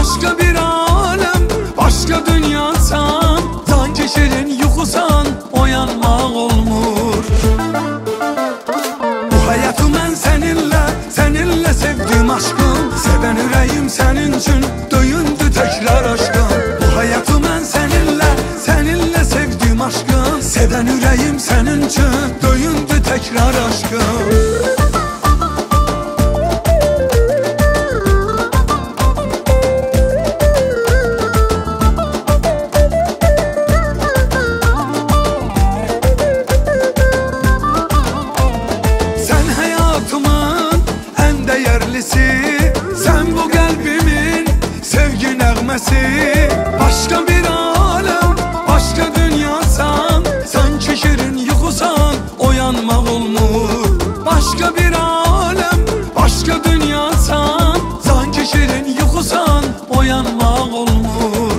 başka bir alem, başka dünyasan. Sanki şirin yuxusan, oyanmaq olmur. Bu hayatı mən səninlə sevdim aşkım. Sevən ürəyim sənin üçün döyündü təkrar aşkım. Bu hayatı mən səninlə sevdim aşkım. Sevən ürəyim sənin üçün döyündü təkrar aşkım. Sen bu kalbimin sevgi nəğməsi. Başka bir alem, başka dünyasan. Sanki şirin yuxusan, oyanmaq olmur. Başka bir alem, başka dünyasan. Sanki şirin yuxusan, oyanmaq olmur.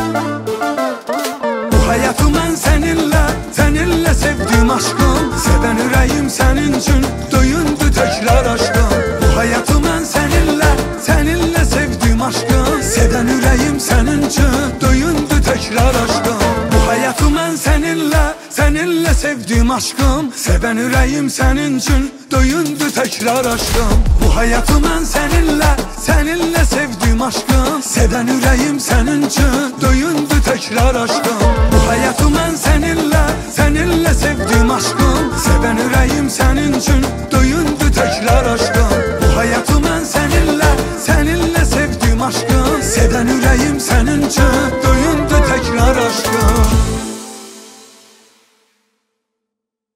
Bu hayatı mən səninlə sevdim aşkım. Sevən ürəyim sənin üçün döyündü təkrar aşkım. Bu hayatı mən səninlə sevdim aşkım. Sevən ürəyim sənin üçün döyündü təkrar aşkım. Bu hayatı mən səninlə sevdim aşkım. Sevən ürəyim sənin üçün döyündü təkrar aşkım. Bu hayatı mən səninlə sevdim aşkım. Sevən ürəyim sənin üçün döyündü təkrar aşkım. Bu hayatı mən səninlə sevdim aşkım. Sevən ürəyim sənin üçün döyündü təkrar aşkım. Bu hayatı mən səninlə sevdim aşkım. Sevən ürəyim sənin üçün